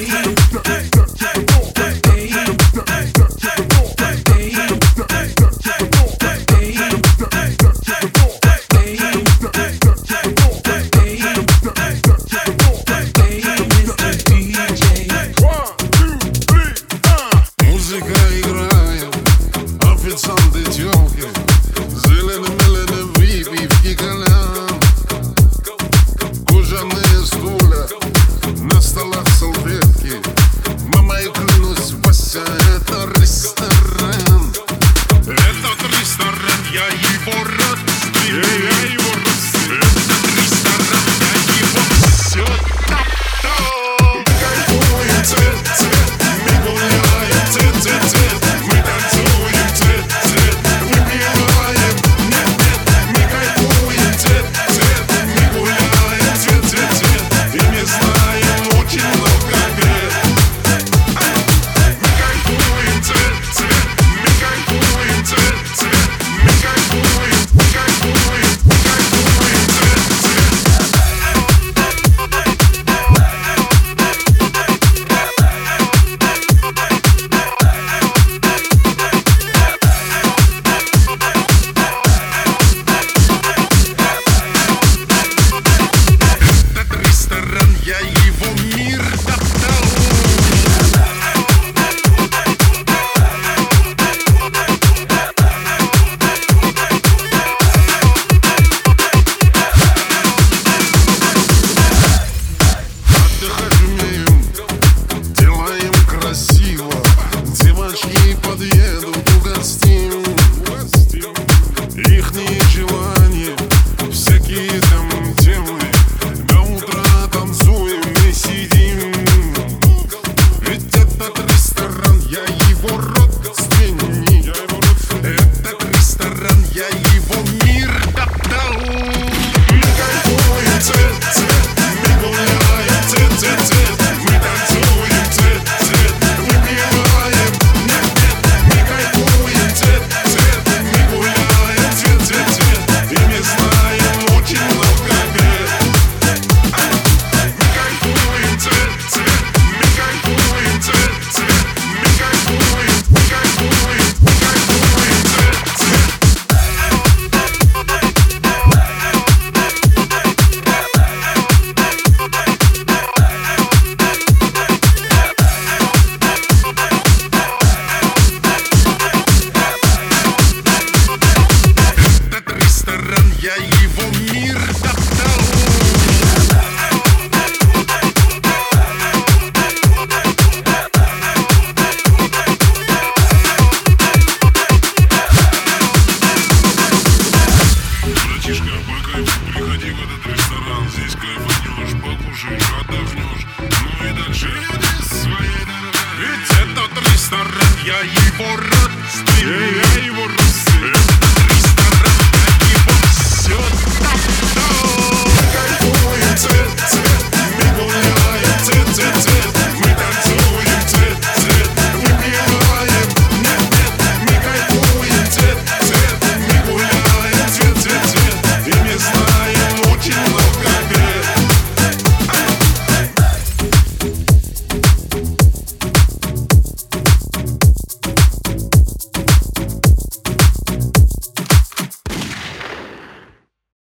Официанты тёлки, зеленые выпивки колян, кожаные стулья, на столах салфетки. Мама, я клянусь, Вася, это ресторан. Этот ресторан, я его родственник. Этот ресторан, я его всё топтал. Кайфуем, цвет, мы гуляем, цвет. Мы танцуем, цвет, выпиваем. Нет, мы кайфуем, цвет, мы гуляем, цвет. И не знаем очень много лет. Мы кайфуем, цвет, мы кайфуем, цвет. Мы кайфуем, цвет. Я его мир топтал. Отдыхать умеем, делаем красиво. Девочки подъедут, угостим. Ихние желания, всякие там темы. До утра танцуем и сидим. Ведь этот ресторан, я его родственник. Этот ресторан, я его мир топтал. Мы кайфуем, цвет, мы гуляем, цвет. Мы танцуем, цвет, выпиваем. Нет, мы кайфуем, цвет, мы гуляем, цвет. И не знаем очень много лет. Этот ресторан, я его мир топтал. Братишка, по кайфу приходи в этот ресторан. Здесь кайфанешь, покушаешь, отдохнешь. Ну и дальше иди своей дорогой. Ведь этот ресторан, я его родственник.